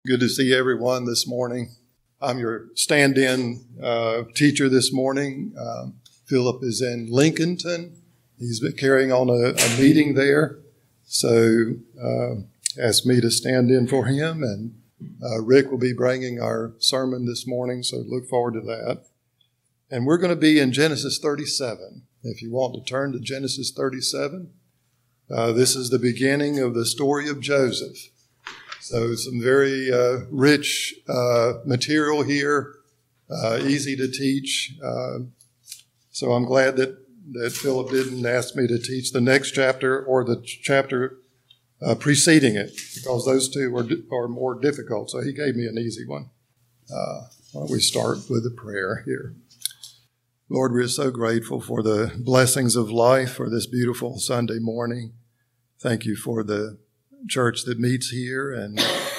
Good to see everyone this morning. I'm your stand-in teacher this morning. Philip is in Lincolnton. He's been carrying on a meeting there. So asked me to stand in for him. And Rick will be bringing our sermon this morning, so look forward to that. And we're going to be in Genesis 37. If you want to turn to Genesis 37, this is the beginning of the story of Joseph. So some very rich material here, easy to teach. So I'm glad that Philip didn't ask me to teach the next chapter or the chapter preceding it, because those two are more difficult. So he gave me an easy one. Why don't we start with a prayer here. Lord, we're so grateful for the blessings of life, for this beautiful Sunday morning. Thank you for the church that meets here and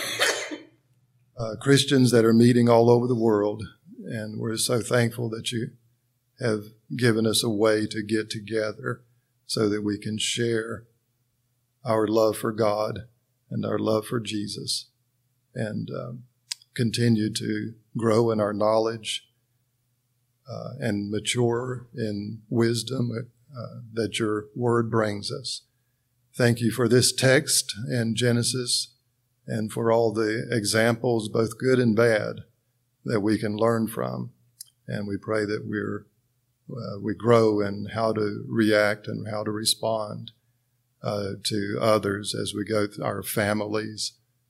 Christians that are meeting all over the world. And we're so thankful that you have given us a way to get together so that we can share our love for God and our love for Jesus and continue to grow in our knowledge and mature in wisdom that your word brings us. Thank you for this text in Genesis and for all the examples, both good and bad, that we can learn from. And we pray that we grow in how to react and how to respond to others as we go through our families,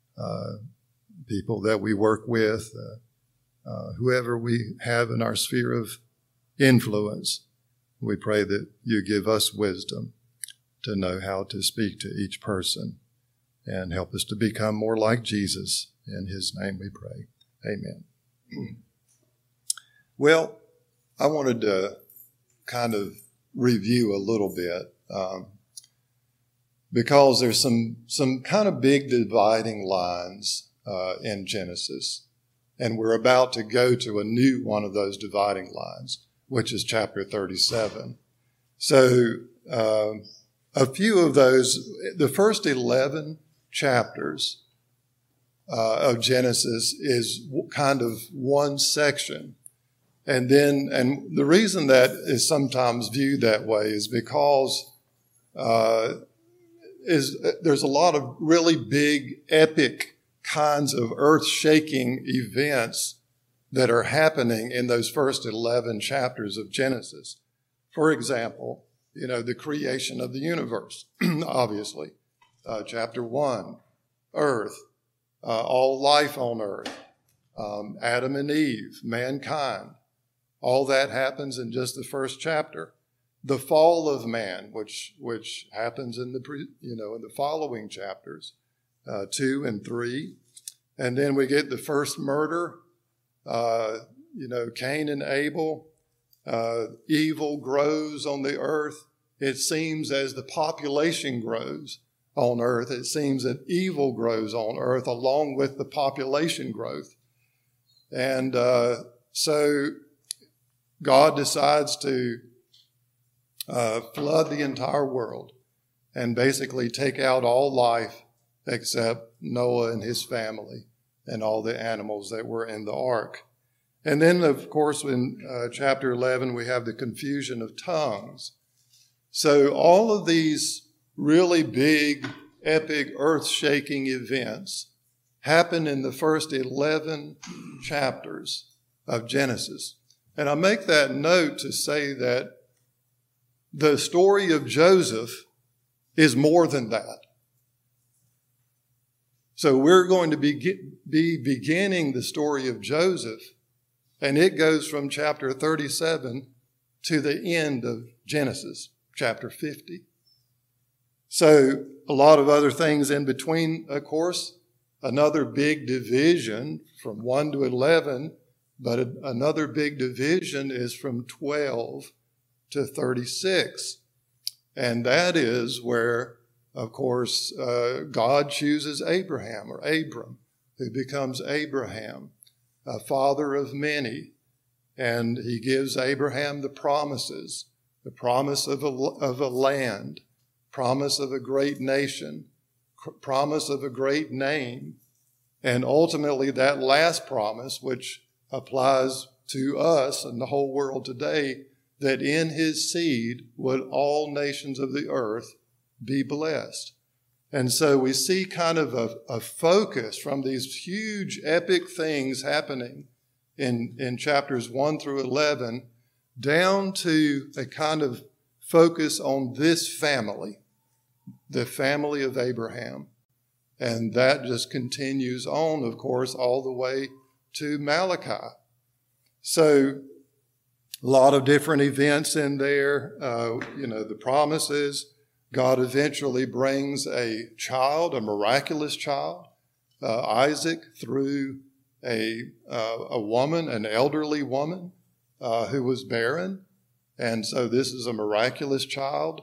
people that we work with, whoever we have in our sphere of influence. We pray that you give us wisdom to know how to speak to each person and help us to become more like Jesus. In his name we pray. Amen. Well, I wanted to kind of review a little bit because there's some kind of big dividing lines in Genesis, and we're about to go to a new one of those dividing lines, which is chapter 37. So a few of those, the first 11 chapters of Genesis is kind of one section. And the reason that is sometimes viewed that way is because there's a lot of really big, epic kinds of earth-shaking events that are happening in those first 11 chapters of Genesis. For example, the creation of the universe, obviously. Chapter 1, earth, all life on earth, Adam and Eve, mankind. All that happens in just the first chapter. The fall of man, which happens in the following chapters, 2 and 3. And then we get the first murder, Cain and Abel. Evil grows on the earth. It seems as the population grows on earth, it seems that evil grows on earth along with the population growth. And so God decides to flood the entire world and basically take out all life except Noah and his family and all the animals that were in the ark. And then, of course, in chapter 11, we have the confusion of tongues. So all of these really big, epic, earth-shaking events happen in the first 11 chapters of Genesis. And I make that note to say that the story of Joseph is more than that. So we're going to be beginning the story of Joseph, and it goes from chapter 37 to the end of Genesis, chapter 50. So a lot of other things in between, of course. Another big division from 1 to 11, but another big division is from 12 to 36. And that is where, of course, God chooses Abraham, or Abram, who becomes Abraham, a father of many, and he gives Abraham the promises, the promise of a land, promise of a great nation, promise of a great name, And ultimately, that last promise, which applies to us and the whole world today, that in his seed would all nations of the earth be blessed. And so we see kind of a focus from these huge epic things happening in chapters 1 through 11 down to a kind of focus on this family, the family of Abraham. And that just continues on, of course, all the way to Malachi. So a lot of different events in there. The promises. God eventually brings a child, a miraculous child, Isaac, through a woman, an elderly woman who was barren. And so this is a miraculous child.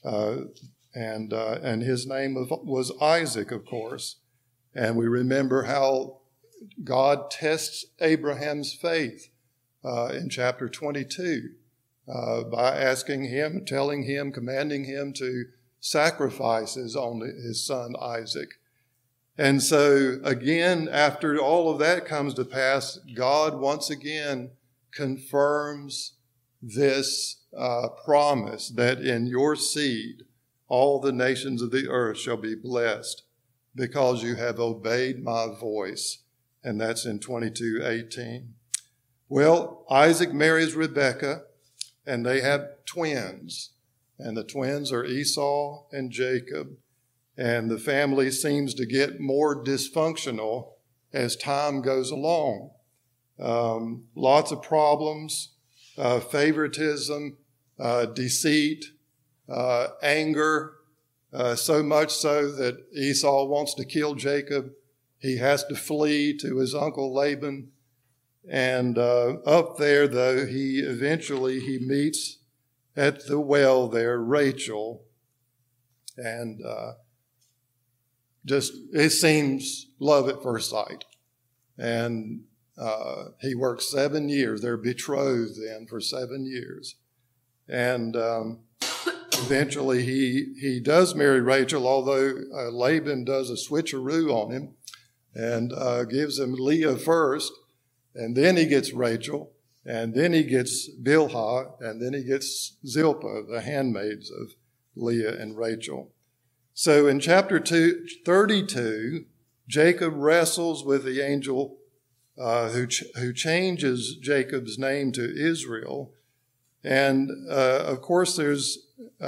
And his name was Isaac, of course. And we remember how God tests Abraham's faith in chapter 22 by asking him, telling him, commanding him to sacrifice his son Isaac. And so again, after all of that comes to pass, God once again confirms this promise that in your seed all the nations of the earth shall be blessed because you have obeyed my voice. And that's in 22:18. Well, Isaac marries Rebekah, and they have twins. And the twins are Esau and Jacob. And the family seems to get more dysfunctional as time goes along. Lots of problems, favoritism, deceit, anger, so much so that Esau wants to kill Jacob. He has to flee to his uncle Laban. And up there, though, he meets at the well there Rachel. And it seems love at first sight. And he works 7 years. They're betrothed then for 7 years. And eventually he does marry Rachel, although Laban does a switcheroo on him and gives him Leah first. And then he gets Rachel, and then he gets Bilhah, and then he gets Zilpah, the handmaids of Leah and Rachel. So in chapter 32, Jacob wrestles with the angel who changes Jacob's name to Israel. And of course, there's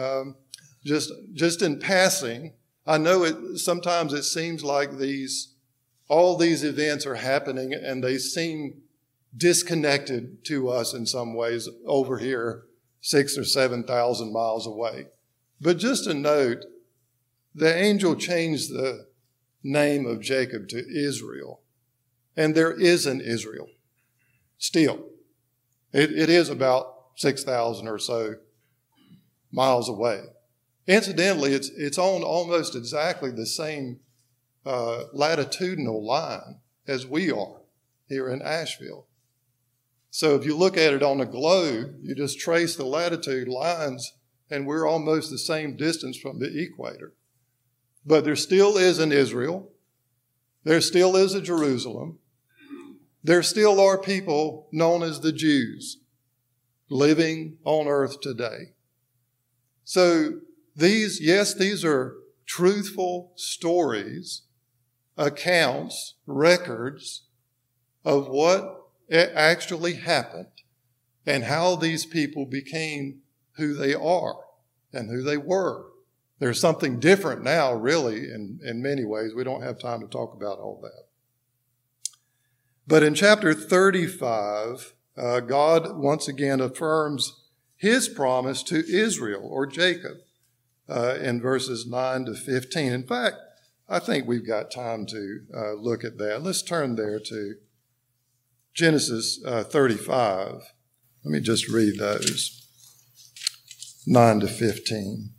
just in passing, I know sometimes it seems like all these events are happening and they seem disconnected to us in some ways over here 6,000 or 7,000 miles away. But just a note, the angel changed the name of Jacob to Israel. And there is an Israel still. It is about 6,000 or so miles away. Incidentally, it's on almost exactly the same latitudinal line as we are here in Asheville. So if you look at it on a globe, you just trace the latitude lines and we're almost the same distance from the equator. But there still is an Israel. There still is a Jerusalem. There still are people known as the Jews living on earth today. So these are truthful stories, accounts, records of what actually happened and how these people became who they are and who they were. There's something different now, really, in many ways. We don't have time to talk about all that. But in chapter 35, God once again affirms his promise to Israel or Jacob in verses 9 to 15. In fact, I think we've got time to look at that. Let's turn there to Genesis 35. Let me just read those, 9 to 15.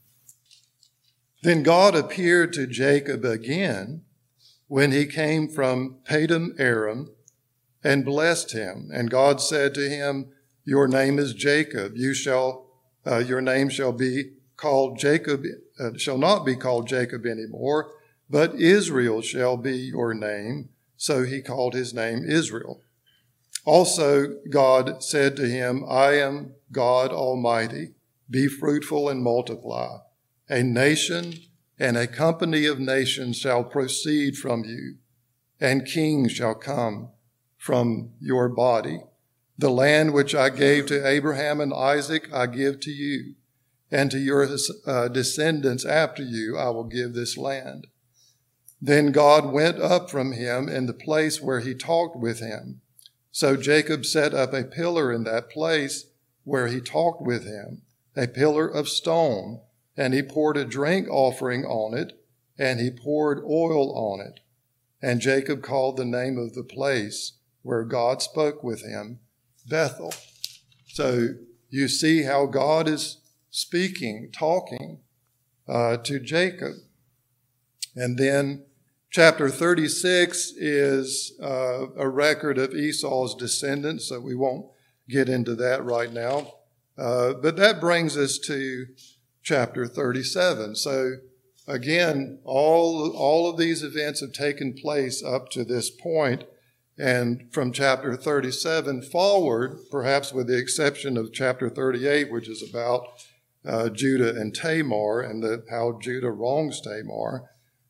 Then God appeared to Jacob again when he came from Padan Aram and blessed him. And God said to him, "Your name is Jacob. Your name shall be called Jacob, shall not be called Jacob anymore, but Israel shall be your name, So he called his name Israel. Also, God said to him, I am God Almighty. Be fruitful and multiply. A nation and a company of nations shall proceed from you, and kings shall come from your body. The land which I gave to Abraham and Isaac I give to you, and to your descendants after you I will give this land. Then God went up from him in the place where he talked with him. So Jacob set up a pillar in that place where he talked with him, a pillar of stone, and he poured a drink offering on it, and he poured oil on it. And Jacob called the name of the place where God spoke with him Bethel. So you see how God is speaking, talking to Jacob. And then chapter 36 is a record of Esau's descendants, so we won't get into that right now. But that brings us to chapter 37. So again, all of these events have taken place up to this point. And from chapter 37 forward, perhaps with the exception of chapter 38, which is about Judah and Tamar and how Judah wrongs Tamar.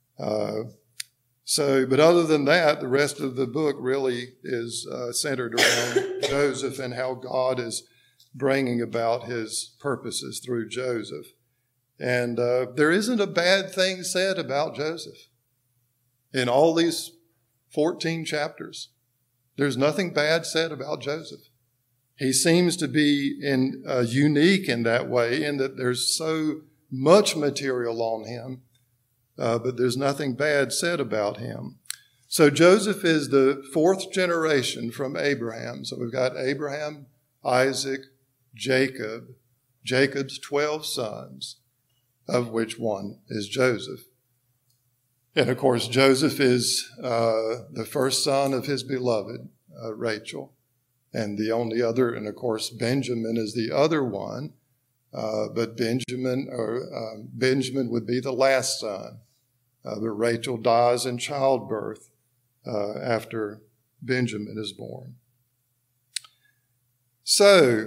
But other than that, the rest of the book really is centered around Joseph and how God is bringing about his purposes through Joseph. And there isn't a bad thing said about Joseph. In all these 14 chapters, there's nothing bad said about Joseph. He seems to be unique in that way, in that there's so much material on him, but there's nothing bad said about him. So Joseph is the fourth generation from Abraham. So we've got Abraham, Isaac, Jacob, Jacob's 12 sons, of which one is Joseph. And of course, Joseph is the first son of his beloved, Rachel. And the only other, and of course, Benjamin is the other one. But Benjamin would be the last son. But Rachel dies in childbirth after Benjamin is born. So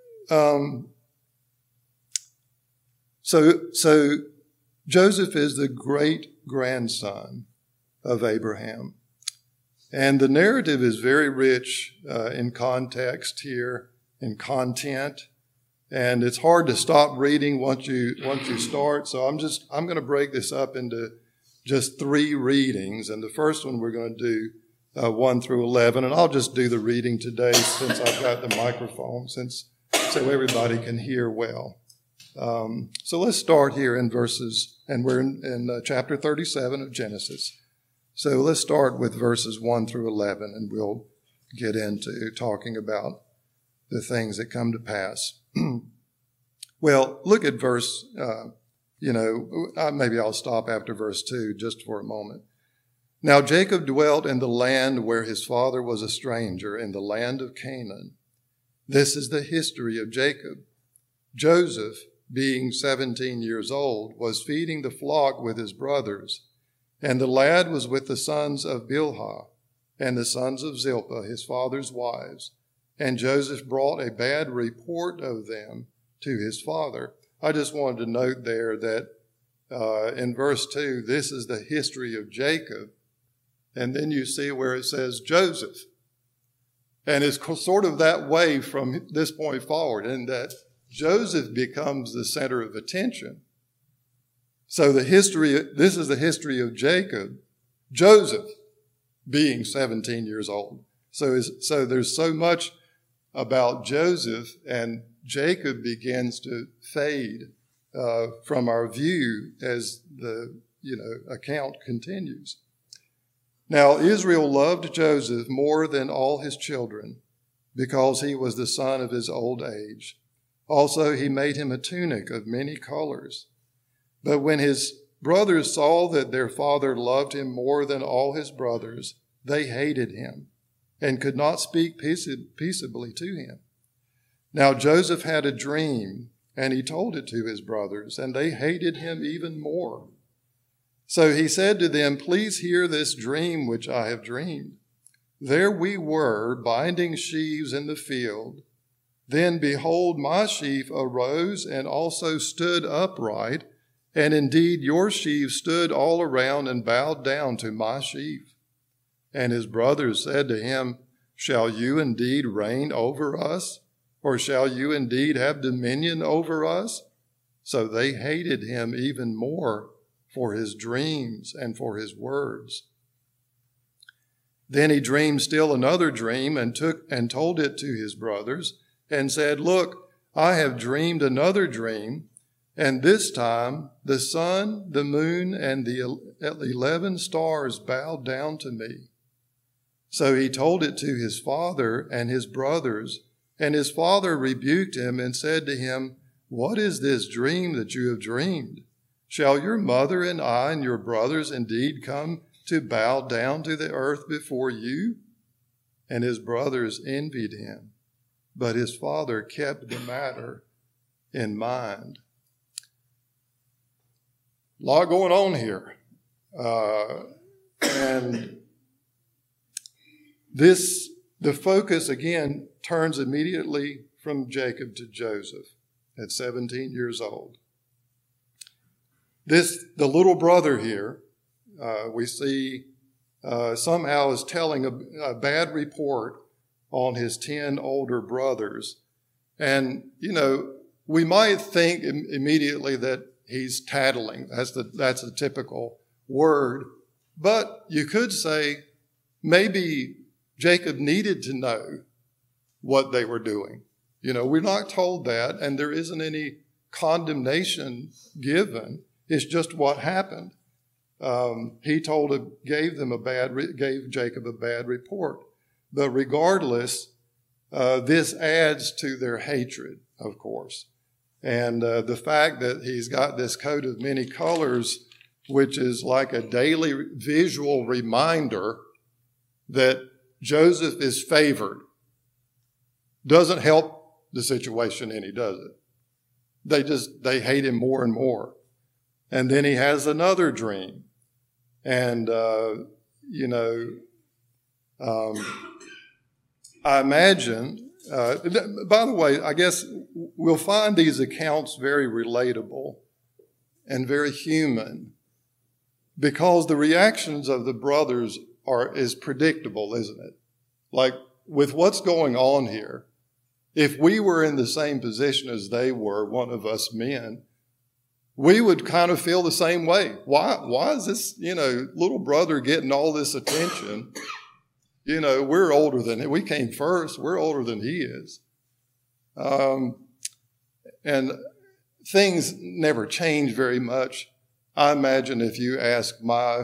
Joseph is the great-grandson of Abraham. And the narrative is very rich in context here, in content. And it's hard to stop reading once you start. So I'm going to break this up into just 3 readings. And the first one we're going to do 1 through 11. And I'll just do the reading today since I've got the microphone, so everybody can hear well. So let's start here in verses, and we're in chapter 37 of Genesis. So let's start with verses 1 through 11, and we'll get into talking about the things that come to pass. Well, look at verse, maybe I'll stop after verse 2 just for a moment. Now Jacob dwelt in the land where his father was a stranger, in the land of Canaan. This is the history of Jacob. Joseph, being 17 years old, was feeding the flock with his brothers, and the lad was with the sons of Bilhah and the sons of Zilpah, his father's wives. And Joseph brought a bad report of them to his father. I just wanted to note there that in verse 2, this is the history of Jacob. And then you see where it says Joseph. And it's sort of that way from this point forward, in that Joseph becomes the center of attention. So this is the history of Jacob, Joseph being 17 years old. So there's so much about Joseph, and Jacob begins to fade from our view as the account continues. Now Israel loved Joseph more than all his children, because he was the son of his old age. Also he made him a tunic of many colors. But when his brothers saw that their father loved him more than all his brothers, they hated him and could not speak peaceably to him. Now Joseph had a dream, and he told it to his brothers, and they hated him even more. So he said to them, "Please hear this dream which I have dreamed. There we were, binding sheaves in the field. Then behold, my sheaf arose and also stood upright, and indeed your sheaves stood all around and bowed down to my sheaf." And his brothers said to him, "Shall you indeed reign over us? Or shall you indeed have dominion over us?" So they hated him even more for his dreams and for his words. Then he dreamed still another dream and told it to his brothers and said, "Look, I have dreamed another dream, and this time the sun, the moon, and the 11 stars bowed down to me." So he told it to his father and his brothers, and his father rebuked him and said to him, "What is this dream that you have dreamed? Shall your mother and I and your brothers indeed come to bow down to the earth before you?" And his brothers envied him, but his father kept the matter in mind. A lot going on here. And the focus again turns immediately from Jacob to Joseph at 17 years old. The little brother here, we see somehow is telling a bad report on his 10 older brothers. And, we might think immediately that he's tattling. That's a typical word. But you could say maybe Jacob needed to know what they were doing. We're not told that, and there isn't any condemnation given. It's just what happened. He gave Jacob a bad report. But regardless, this adds to their hatred, of course. And the fact that he's got this coat of many colors, which is like a daily visual reminder that Joseph is favored, doesn't help the situation any, does it? They hate him more and more. And then he has another dream. And, I imagine, by the way, I guess we'll find these accounts very relatable and very human because the reactions of the brothers is predictable, isn't it? Like with what's going on here, if we were in the same position as they were, one of us men, we would kind of feel the same way. Why is this, little brother getting all this attention? We're older than him. We came first. We're older than he is. And things never change very much. I imagine if you ask my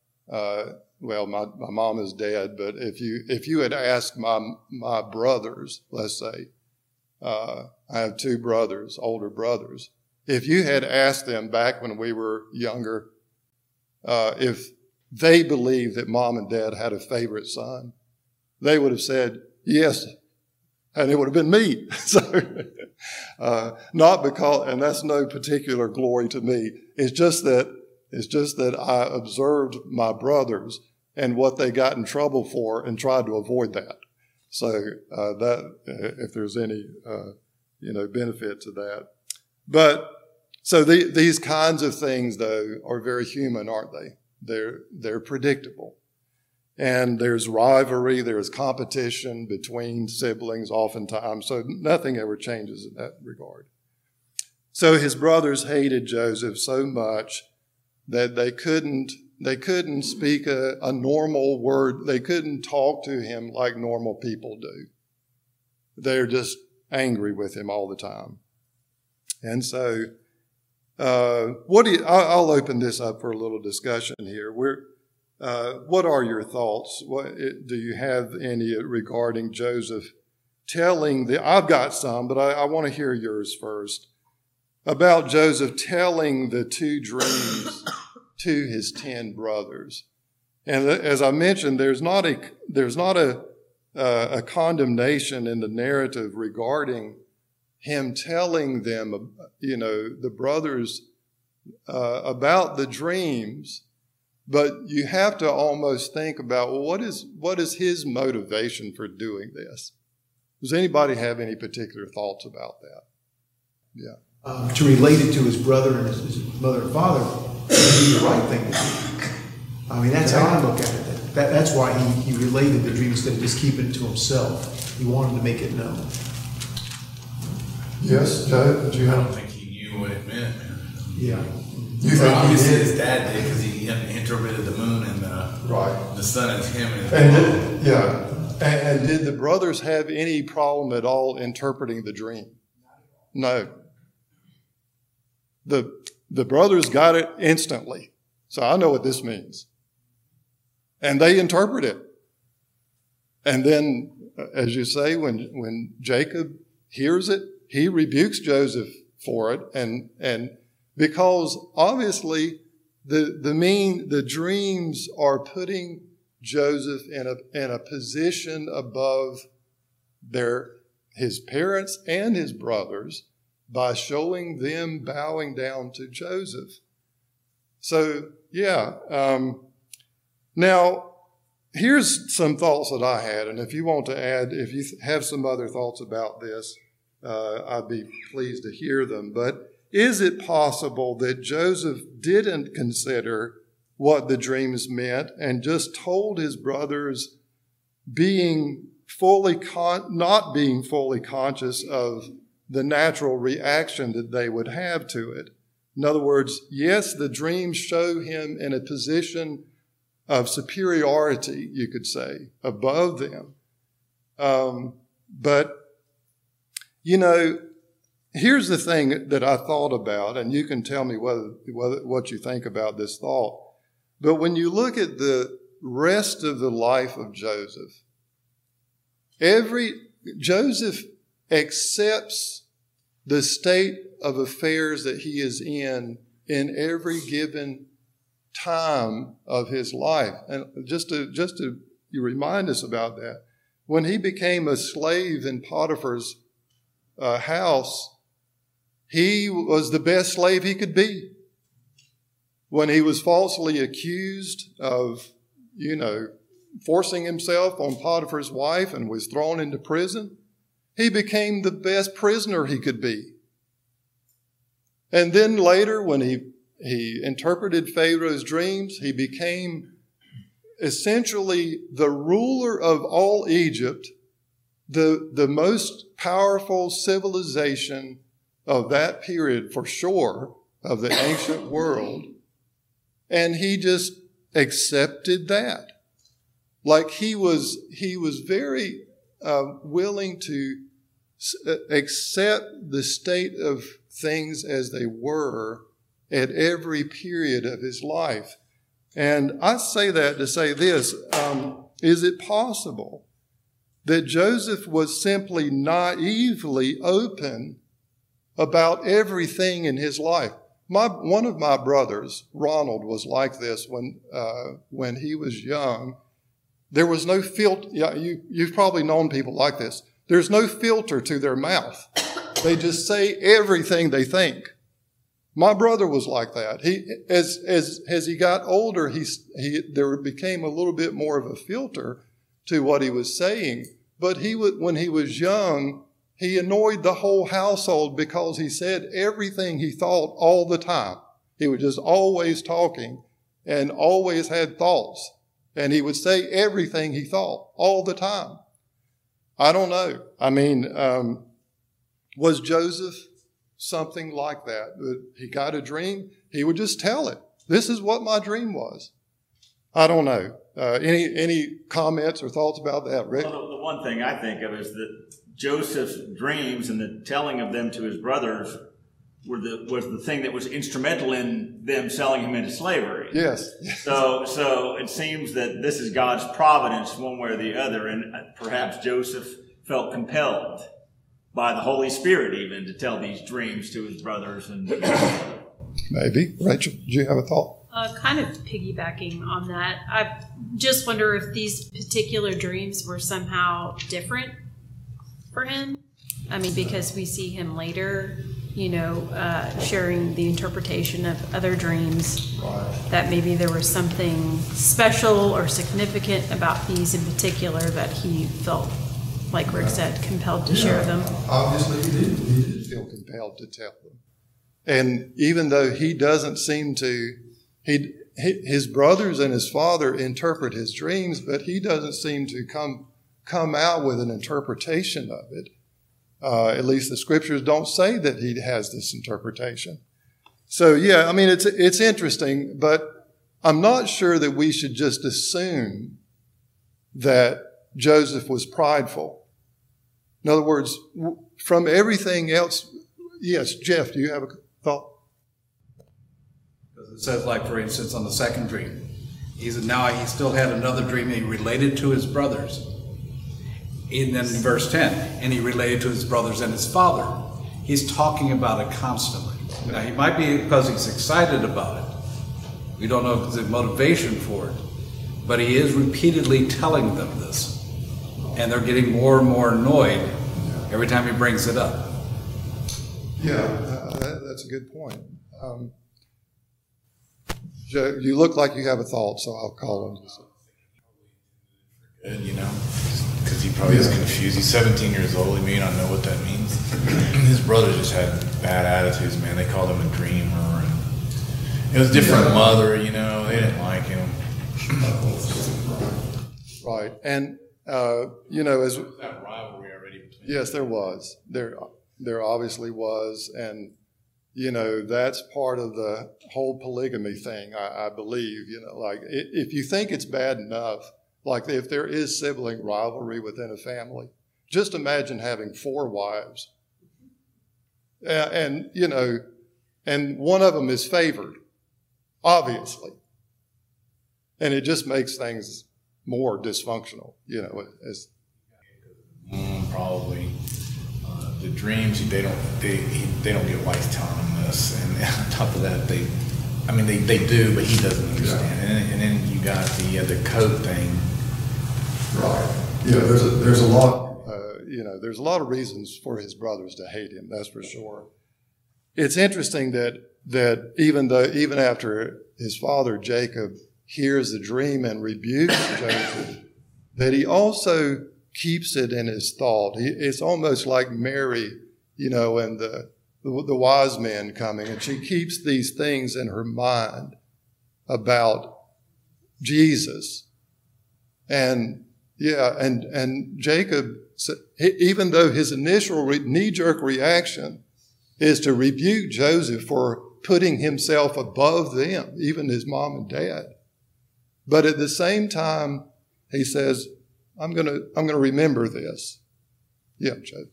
mom is dead, but if you had asked my brothers, let's say, I have 2 brothers, older brothers. If you had asked them back when we were younger, if they believed that mom and dad had a favorite son, they would have said yes, and it would have been me. So, not because, and that's no particular glory to me. It's just that I observed my brothers and what they got in trouble for and tried to avoid that. So that if there's any benefit to that. But so these kinds of things, though, are very human, aren't they? They're predictable. And there's rivalry, there's competition between siblings oftentimes, so nothing ever changes in that regard. So his brothers hated Joseph so much that they couldn't speak a normal word. They couldn't talk to him like normal people do. They're just angry with him all the time. And so I'll open this up for a little discussion here. What are your thoughts? Do you have any regarding Joseph I've got some, but I want to hear yours first, about Joseph telling the 2 dreams to his 10 brothers. And as I mentioned, there's not a condemnation in the narrative regarding him telling them, the brothers, about the dreams. But you have to almost think about, well, what is his motivation for doing this? Does anybody have any particular thoughts about that? Yeah. To relate it to his brother and his mother and father would be the right thing to do. I mean, that's how I look at it. That's why he related the dream instead of just keeping it to himself. He wanted to make it known. Yes, Joe, did you I have? don't think he knew what it meant, man. Yeah. You think Obviously, he did? his dad did because he interpreted the moon and Right. the sun as him. And And did the brothers have any problem at all interpreting the dream? No. The brothers got it instantly. So I know what this means. And they interpret it. And then, as you say, when Jacob hears it, he rebukes Joseph for it. And because obviously the dreams are putting Joseph in a position above his parents and his brothers by showing them bowing down to Joseph. So, now, here's some thoughts that I had, and if you want to add, if you have some other thoughts about this, I'd be pleased to hear them. But is it possible that Joseph didn't consider what the dreams meant and just told his brothers, not being fully conscious of the natural reaction that they would have to it? In other words, yes, the dreams show him in a position of superiority, you could say, above them. But, here's the thing that I thought about, and you can tell me what you think about this thought. But when you look at the rest of the life of Joseph, Joseph accepts the state of affairs that he is in every given time of his life. And just to you remind us about that, when he became a slave in Potiphar's house, he was the best slave he could be. When he was falsely accused of, forcing himself on Potiphar's wife and was thrown into prison, he became the best prisoner he could be. And then later, when he interpreted Pharaoh's dreams, he became essentially the ruler of all Egypt, the most powerful civilization of that period, for sure, of the ancient world. And he just accepted that. Like he was very willing to accept the state of things as they were at every period of his life. And I say that to say this, is it possible that Joseph was simply naively open about everything in his life? One of my brothers, Ronald, was like this when he was young. There was no filter. Yeah, you've probably known people like this. There's no filter to their mouth. They just say everything they think. My brother was like that. As he got older, there became a little bit more of a filter to what he was saying. But when he was young, he annoyed the whole household because he said everything he thought all the time. He was just always talking and always had thoughts. And he would say everything he thought all the time. I don't know. I mean, was Joseph something like that? He got a dream, he would just tell it. This is what my dream was. I don't know. Any comments or thoughts about that, Rick? Well, the one thing I think of is that Joseph's dreams and the telling of them to his brothers was the thing that was instrumental in them selling him into slavery. Yes. So it seems that this is God's providence one way or the other, and perhaps Joseph felt compelled by the Holy Spirit even to tell these dreams to his brothers. And Maybe. Rachel, do you have a thought? Kind of piggybacking on that, I just wonder if these particular dreams were somehow different for him. I mean, because we see him later sharing the interpretation of other dreams, Right. that maybe there was something special or significant about these in particular that he felt, like Rick said, compelled to share them. Obviously, he did feel compelled to tell them. And even though he doesn't seem to, his brothers and his father interpret his dreams, but he doesn't seem to come out with an interpretation of it. At least the scriptures don't say that he has this interpretation. So, yeah, I mean, it's interesting, but I'm not sure that we should just assume that Joseph was prideful. In other words, from everything else, yes, Jeff, do you have a thought? Because it says, like, for instance, on the second dream, he still had another dream he related to his brothers. And then in verse 10, and he related to his brothers and his father. He's talking about it constantly. Now, he might be because he's excited about it. We don't know the motivation for it. But he is repeatedly telling them this. And they're getting more and more annoyed every time he brings it up. Yeah, that's a good point. Joe, you look like you have a thought, so I'll call on you. Good, because he probably is confused. He's 17 years old. He may not know what that means. His brothers just had bad attitudes, man. They called him a dreamer. And it was a different mother, they didn't like him. Right. And, as That rivalry already between yes, there was. There obviously was. And, that's part of the whole polygamy thing, I believe. Like if you think it's bad enough, like if there is sibling rivalry within a family, just imagine having 4 wives. And one of them is favored, obviously. And it just makes things more dysfunctional, probably the dreams. They don't get wise telling him this, and on top of that, they do, but he doesn't understand. And then you got the coat thing. Right. Yeah. There's a lot. There's a lot of reasons for his brothers to hate him. That's for sure. It's interesting that even after his father Jacob hears the dream and rebukes Joseph, that he also keeps it in his thought. It's almost like Mary, and the wise men coming, and she keeps these things in her mind about Jesus. And Jacob, even though his initial knee-jerk reaction is to rebuke Joseph for putting himself above them, even his mom and dad, but at the same time, he says, I'm going to remember this. Yeah, Joseph.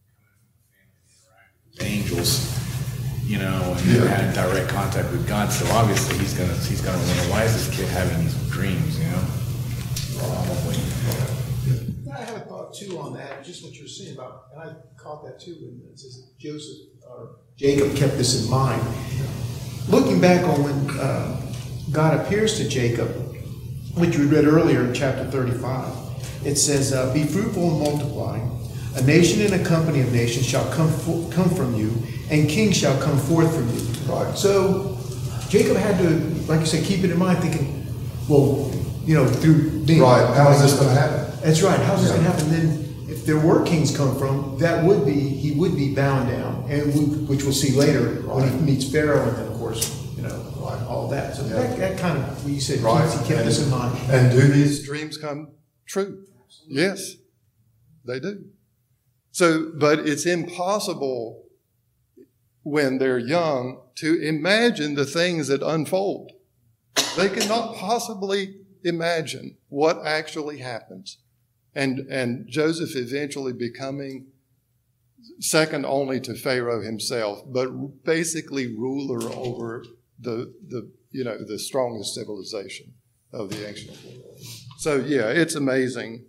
Angels, and had direct contact with God. So obviously he's gonna wonder, why is this kid having these dreams? Probably. I have a thought too on that, just what you're saying about, and I caught that too when it says that Joseph or Jacob kept this in mind. Looking back on when God appears to Jacob, which we read earlier in chapter 35, it says, "Be fruitful and multiply. A nation and a company of nations shall come from you, and kings shall come forth from you." Right. So Jacob had to, like you said, keep it in mind, thinking, well, through being Right. How is this going to happen? That's right. How's this going to happen? Then, if there were kings come from, he would be bound down, and which we'll see later when he meets Pharaoh, and then of course, all that. So that kind of, when you said, he kept this in mind. And do these dreams come true? Yes, they do. So, but it's impossible when they're young to imagine the things that unfold. They cannot possibly imagine what actually happens. And Joseph eventually becoming second only to Pharaoh himself, but basically ruler over the strongest civilization of the ancient world. So yeah, it's amazing.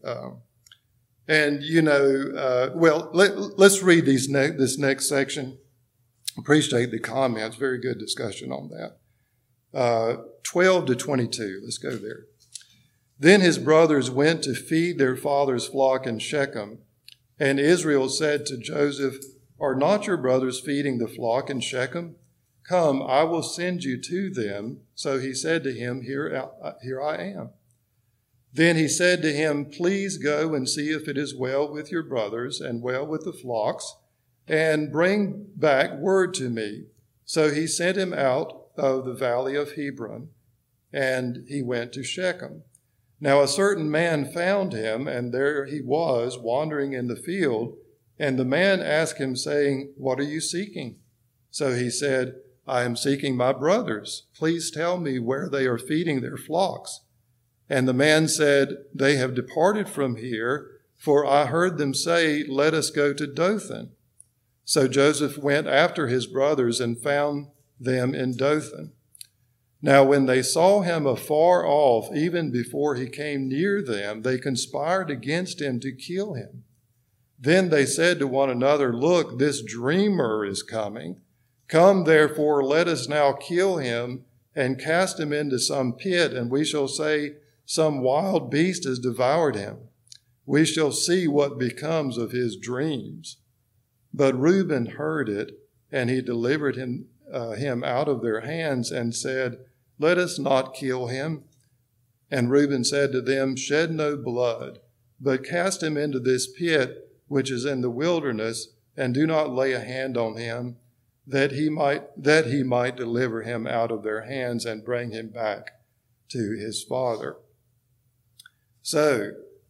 Let's read this next section. Appreciate the comments. Very good discussion on that. 12 to 22. Let's go there. Then his brothers went to feed their father's flock in Shechem, and Israel said to Joseph, Are not your brothers feeding the flock in Shechem? Come, I will send you to them. So he said to him, Here I am. Then he said to him, Please go and see if it is well with your brothers and well with the flocks, and bring back word to me. So he sent him out of the valley of Hebron, and he went to Shechem. Now a certain man found him, and there he was, wandering in the field. And the man asked him, saying, What are you seeking? So he said, I am seeking my brothers. Please tell me where they are feeding their flocks. And the man said, They have departed from here, for I heard them say, Let us go to Dothan. So Joseph went after his brothers and found them in Dothan. Now when they saw him afar off, even before he came near them, they conspired against him to kill him. Then they said to one another, Look, this dreamer is coming. Come, therefore, let us now kill him and cast him into some pit, and we shall say, Some wild beast has devoured him. We shall see what becomes of his dreams. But Reuben heard it, and he delivered him out of their hands and said, Let us not kill him. And Reuben said to them, Shed no blood, but cast him into this pit which is in the wilderness, and do not lay a hand on him, that he might deliver him out of their hands and bring him back to his father. So,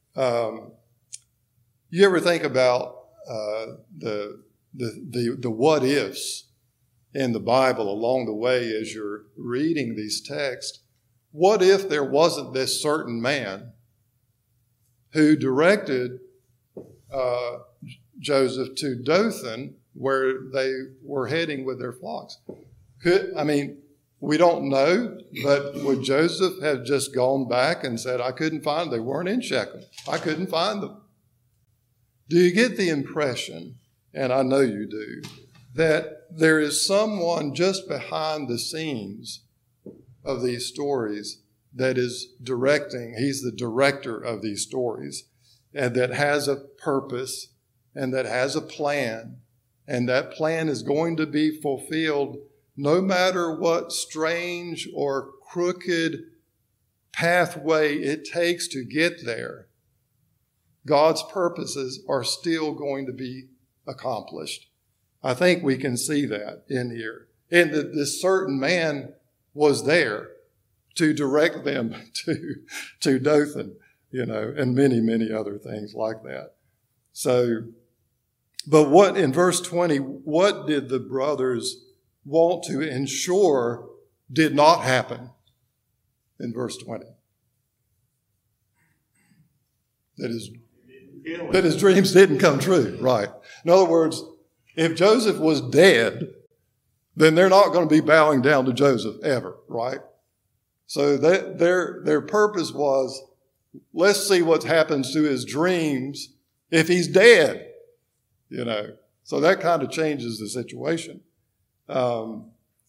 you ever think about the what ifs in the Bible along the way as you're reading these texts? What if there wasn't this certain man who directed Joseph to Dothan, where they were heading with their flocks? We don't know, but would Joseph have just gone back and said, I couldn't find them? They weren't in Shechem. I couldn't find them. Do you get the impression, and I know you do, that there is someone just behind the scenes of these stories that is directing? He's the director of these stories, and that has a purpose, and that has a plan, and that plan is going to be fulfilled no matter what strange or crooked pathway it takes to get there. God's purposes are still going to be accomplished. I think we can see that in here. And that this certain man was there to direct them to Dothan, and many, many other things like that. So, but what, in verse 20, what did the brothers want to ensure did not happen in verse 20? That his dreams didn't come true, right? In other words, if Joseph was dead, then they're not going to be bowing down to Joseph ever, right? So their purpose was, let's see what happens to his dreams if he's dead, So that kind of changes the situation. So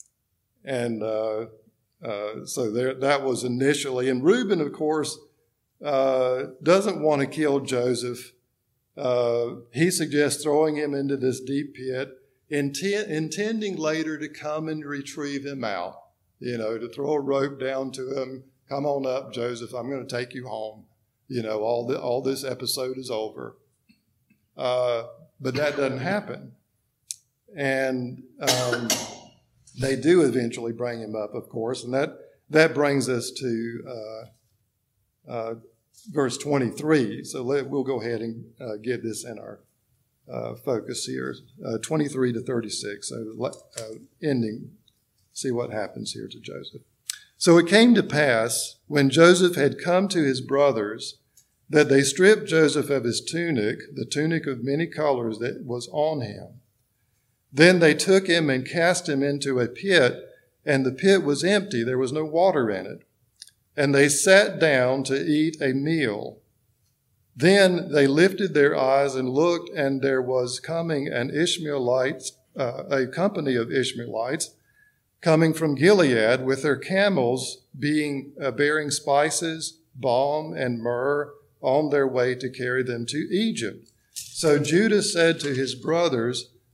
that was initially. And Reuben, of course, doesn't want to kill Joseph. He suggests throwing him into this deep pit, intending later to come and retrieve him out, to throw a rope down to him. Come on up, Joseph. I'm going to take you home. All this episode is over. But that doesn't happen. And they do eventually bring him up, of course. And that brings us to verse 23. So we'll go ahead and get this in our focus here. 23 to 36. So ending, see what happens here to Joseph. So it came to pass, when Joseph had come to his brothers, that they stripped Joseph of his tunic, the tunic of many colors that was on him. Then they took him and cast him into a pit, and the pit was empty. There was no water in it. And they sat down to eat a meal. Then they lifted their eyes and looked, and there was coming a company of Ishmaelites coming from Gilead with their camels bearing spices, balm, and myrrh on their way to carry them to Egypt. So Judah said to his brothers,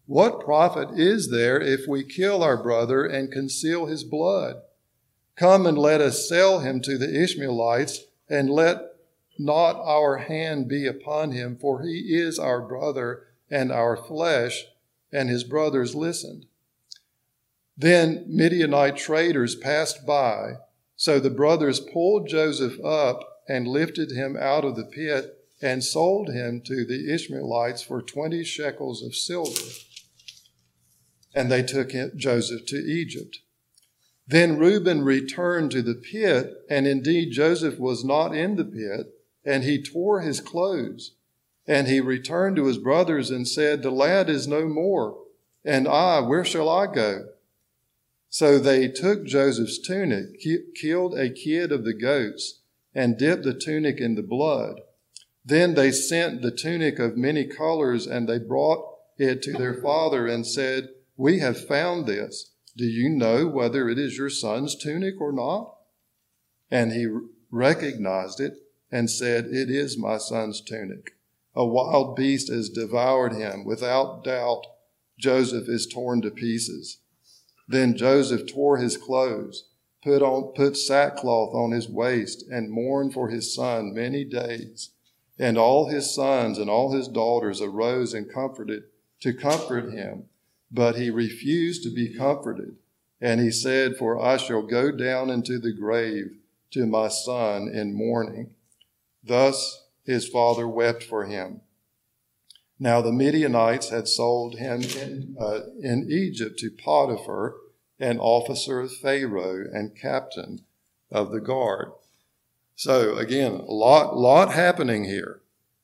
What profit is there if we kill our brother and conceal his blood? Come and let us sell him to the Ishmaelites, and let not our hand be upon him, for he is our brother and our flesh. And his brothers listened. Then Midianite traders passed by. So the brothers pulled Joseph up and lifted him out of the pit and sold him to the Ishmaelites for 20 shekels of silver. And they took Joseph to Egypt. Then Reuben returned to the pit, and indeed Joseph was not in the pit, and he tore his clothes. And he returned to his brothers and said, "The lad is no more, and I, where shall I go?" So they took Joseph's tunic, killed a kid of the goats, and dipped the tunic in the blood. Then they sent the tunic of many colors, and they brought it to their father and said, "We have found this. Do you know whether it is your son's tunic or not?" And he recognized it and said, "It is my son's tunic. A wild beast has devoured him. Without doubt, Joseph is torn to pieces." Then Joseph tore his clothes, put sackcloth on his waist, and mourned for his son many days. And all his sons and all his daughters arose and comforted him. But he refused to be comforted. And he said, "For I shall go down into the grave to my son in mourning." Thus his father wept for him. Now the Midianites had sold him in Egypt to Potiphar, an officer of Pharaoh and captain of the guard. So again, a lot happening here.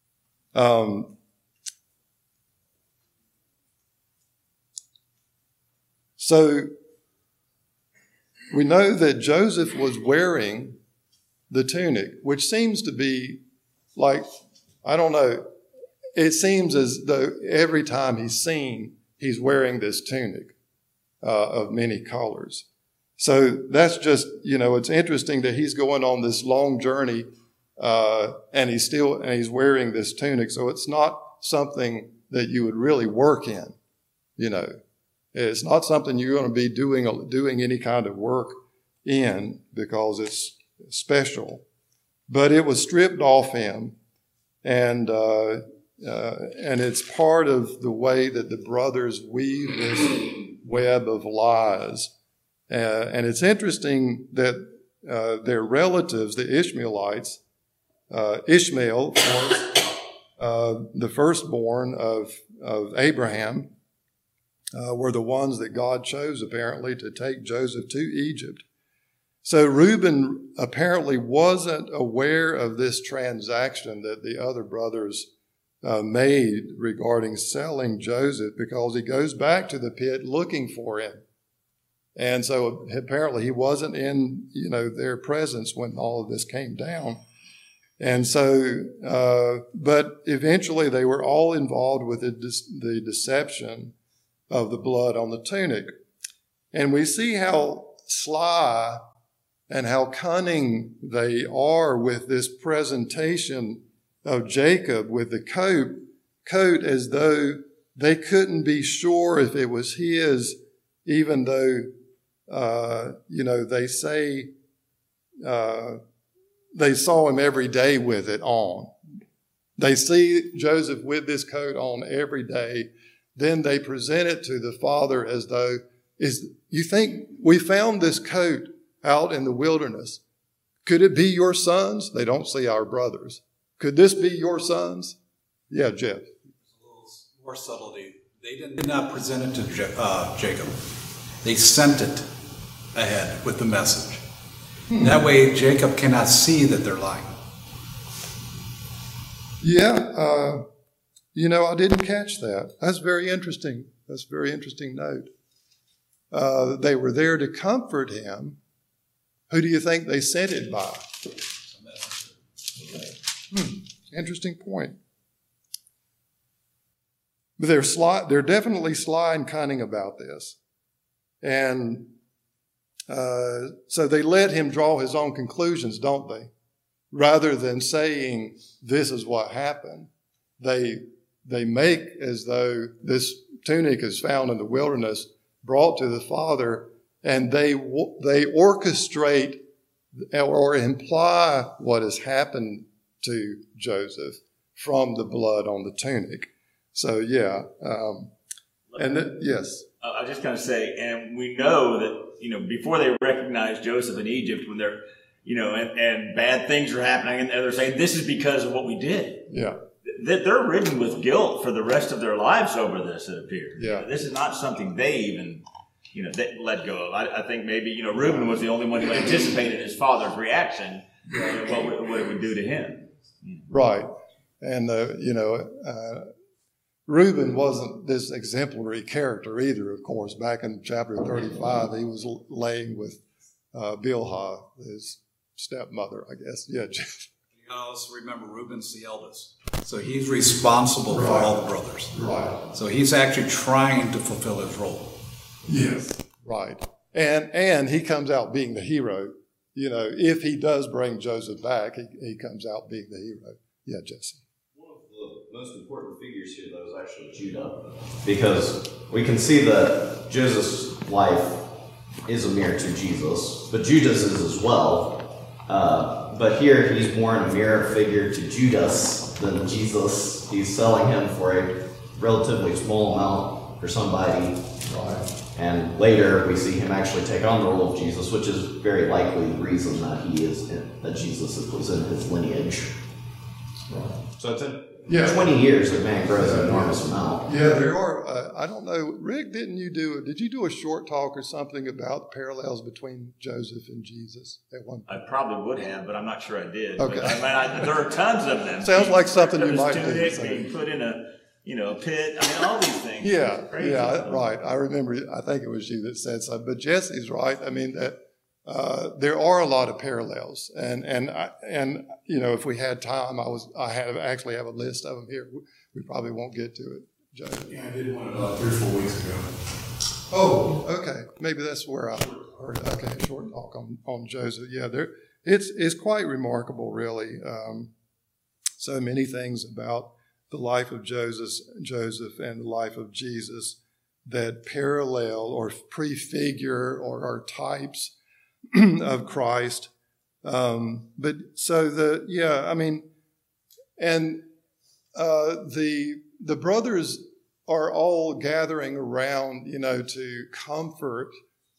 So we know that Joseph was wearing the tunic, which seems to be like, I don't know, it seems as though every time he's seen, he's wearing this tunic of many colors. So that's just, it's interesting that he's going on this long journey and he's wearing this tunic. So it's not something that you would really work in, It's not something you're going to be doing any kind of work in because it's special. But it was stripped off him, and it's part of the way that the brothers weave this web of lies. And it's interesting that their relatives, the Ishmaelites, Ishmael, the firstborn of Abraham, were the ones that God chose, apparently, to take Joseph to Egypt. So Reuben apparently wasn't aware of this transaction that the other brothers made regarding selling Joseph, because he goes back to the pit looking for him. And so apparently he wasn't in, their presence when all of this came down. And so, but eventually they were all involved with the deception of the blood on the tunic. And we see how sly and how cunning they are with this presentation of Jacob with the coat as though they couldn't be sure if it was his, even though, they say they saw him every day with it on. They see Joseph with this coat on every day. Then they present it to the father as though, you think we found this coat out in the wilderness? Could it be your sons? They don't see our brothers. Could this be your sons? Yeah, Jeff. A little more subtlety. They did not present it to Jacob. They sent it ahead with the message. That way Jacob cannot see that they're lying. Yeah, I didn't catch that. That's very interesting. That's a very interesting note. They were there to comfort him. Who do you think they sent it by? Interesting point. But they're definitely sly and cunning about this. And so they let him draw his own conclusions, don't they? Rather than saying, this is what happened. They they make as though this tunic is found in the wilderness, brought to the Father, and they orchestrate or imply what has happened to Joseph from the blood on the tunic. So, yeah. Yes. I was just going to say, and we know that, before they recognize Joseph in Egypt, when they're, and bad things are happening, and they're saying, this is because of what we did. Yeah. That they're ridden with guilt for the rest of their lives over this, it appears. Yeah. This is not something they even, they let go of. I think maybe, Reuben was the only one who anticipated his father's reaction, what it would do to him. Right. And, Reuben wasn't this exemplary character either, of course. Back in chapter 35, he was laying with Bilhah, his stepmother, I guess. Yeah. You gotta also remember Reuben's the eldest. So he's responsible for all the brothers. Right. So he's actually trying to fulfill his role. Yes. Right. And he comes out being the hero. If he does bring Joseph back, he comes out being the hero. Yeah, Jesse. The most important figures here, though, is actually Judah, because we can see that Joseph's life is a mirror to Jesus, but Judah's is as well. But here he's more in a mirror figure to Judas than Jesus. He's selling him for a relatively small amount for somebody. Right. And later we see him actually take on the role of Jesus, which is very likely the reason that Jesus was in his lineage. Right. So it's in 20 years that man grows an enormous amount. Yeah, there are. I don't know, Rick. Did you do a short talk or something about parallels between Joseph and Jesus at one point? I probably would have, but I'm not sure I did. Okay. But, there are tons of them. Sounds like something you might do. Being put in a pit. All these things. Yeah, crazy. Right. I remember. I think it was you that said something. But Jesse's right. That there are a lot of parallels, and if we had time, I actually have a list of them here. We probably won't get to it, Joe. Yeah, I did one about 3 or 4 weeks ago. Oh, okay. Maybe that's where I heard it. Okay, a short talk on Joseph. Yeah, it's quite remarkable, really. So many things about the life of Joseph and the life of Jesus that parallel or prefigure or are types of Christ. But so the brothers are all gathering around, to comfort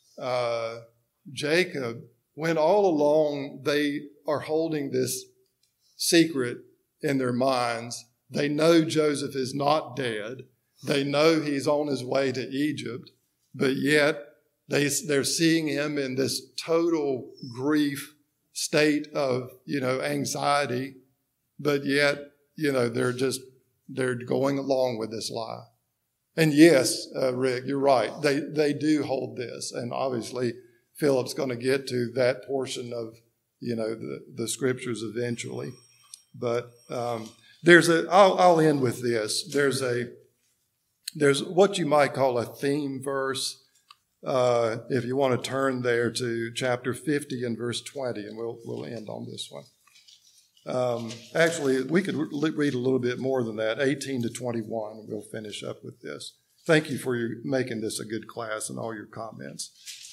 Jacob, when all along they are holding this secret in their minds. They know Joseph is not dead. They know he's on his way to Egypt, but yet they're seeing him in this total grief state of, anxiety, but yet, they're going along with this lie. And yes, Rick, you're right. They do hold this. And obviously Philip's going to get to that portion of, the scriptures eventually. But I'll end with this. There's what you might call a theme verse. If you want to turn there to chapter 50 and verse 20, and we'll end on this one. Actually, we could read a little bit more than that, 18 to 21, and we'll finish up with this. Thank you for making this a good class and all your comments.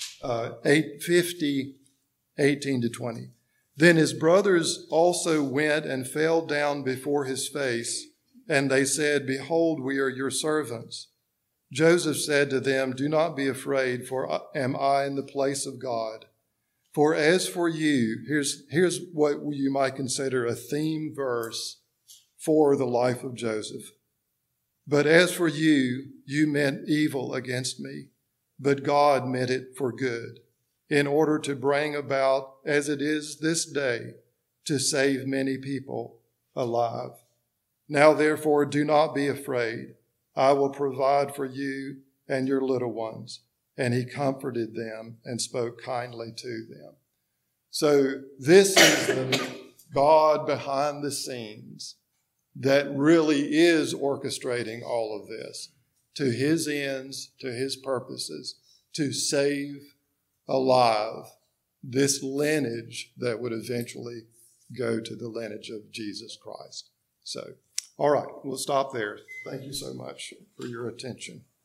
50, 18 to 20. Then his brothers also went and fell down before his face, and they said, "Behold, we are your servants." Joseph said to them, "Do not be afraid, for am I in the place of God? For as for you," here's what you might consider a theme verse for the life of Joseph. "But as for you, you meant evil against me, but God meant it for good, in order to bring about, as it is this day, to save many people alive. Now therefore do not be afraid. I will provide for you and your little ones." And he comforted them and spoke kindly to them. So this is the God behind the scenes that really is orchestrating all of this to his ends, to his purposes, to save alive this lineage that would eventually go to the lineage of Jesus Christ. So All right, we'll stop there. Thank you so much for your attention.